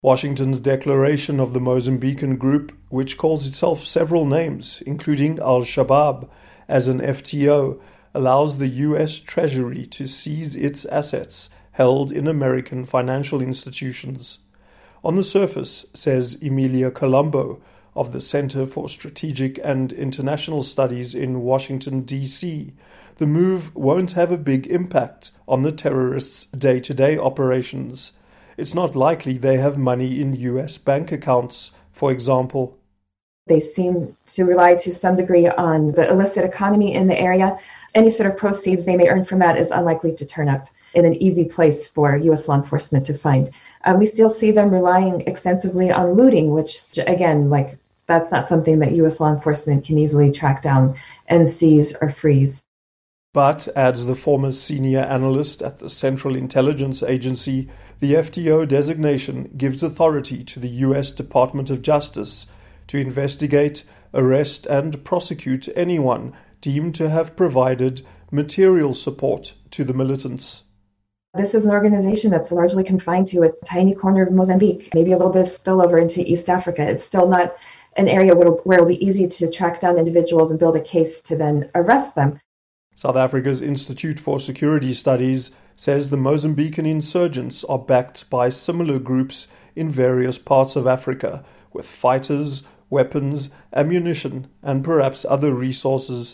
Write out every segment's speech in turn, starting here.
Washington's declaration of the Mozambican group, which calls itself several names, including Al-Shabaab, as an FTO, allows the U.S. Treasury to seize its assets held in American financial institutions. On the surface, says Emilia Colombo of the Center for Strategic and International Studies in Washington, D.C., the move won't have a big impact on the terrorists' day-to-day operations. It's not likely they have money in U.S. bank accounts, for example. They seem to rely to some degree on the illicit economy in the area. Any sort of proceeds they may earn from that is unlikely to turn up in an easy place for U.S. law enforcement to find. We still see them relying extensively on looting, which, again, that's not something that U.S. law enforcement can easily track down and seize or freeze. But, adds the former senior analyst at the Central Intelligence Agency, the FTO designation gives authority to the U.S. Department of Justice to investigate, arrest, and prosecute anyone deemed to have provided material support to the militants. This is an organization that's largely confined to a tiny corner of Mozambique, maybe a little bit of spillover into East Africa. It's still not an area where it'll be easy to track down individuals and build a case to then arrest them. South Africa's Institute for Security Studies says the Mozambican insurgents are backed by similar groups in various parts of Africa, with fighters, weapons, ammunition, and perhaps other resources.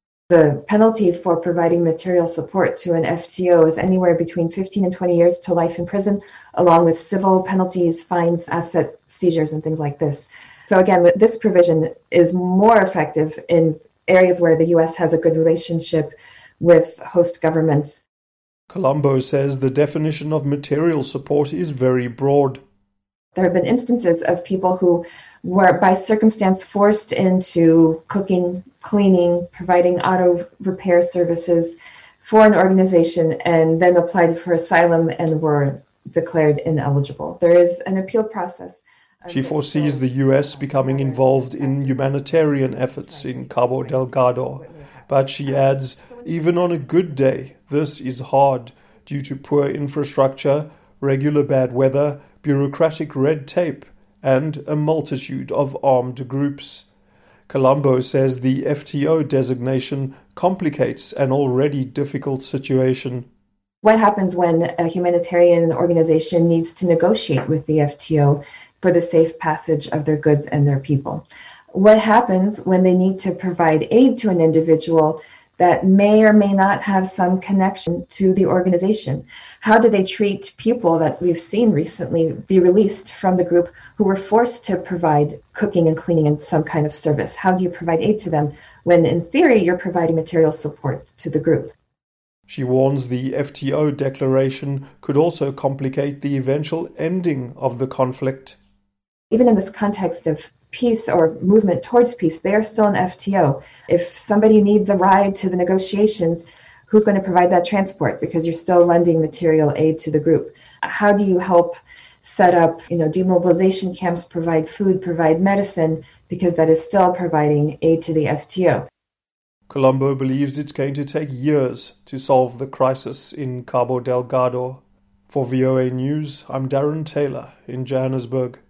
The penalty for providing material support to an FTO is anywhere between 15 and 20 years to life in prison, along with civil penalties, fines, asset seizures, and things like this. So again, this provision is more effective in areas where the U.S. has a good relationship with host governments. Colombo says the definition of material support is very broad. There have been instances of people who were by circumstance forced into cooking, cleaning, providing auto repair services for an organization and then applied for asylum and were declared ineligible. There is an appeal process. She foresees the U.S. becoming involved in humanitarian efforts in Cabo Delgado, but she adds, even on a good day, this is hard due to poor infrastructure, regular bad weather, bureaucratic red tape, and a multitude of armed groups. Colombo says the FTO designation complicates an already difficult situation. What happens when a humanitarian organization needs to negotiate with the FTO for the safe passage of their goods and their people? What happens when they need to provide aid to an individual that may or may not have some connection to the organization? How do they treat people that we've seen recently be released from the group who were forced to provide cooking and cleaning and some kind of service? How do you provide aid to them when, in theory, you're providing material support to the group? She warns the FTO declaration could also complicate the eventual ending of the conflict. Even in this context of peace or movement towards peace, they are still an FTO. If somebody needs a ride to the negotiations, who's going to provide that transport? Because you're still lending material aid to the group. How do you help set up, demobilization camps, provide food, provide medicine? Because that is still providing aid to the FTO. Colombo believes it's going to take years to solve the crisis in Cabo Delgado. For VOA News, I'm Darren Taylor in Johannesburg.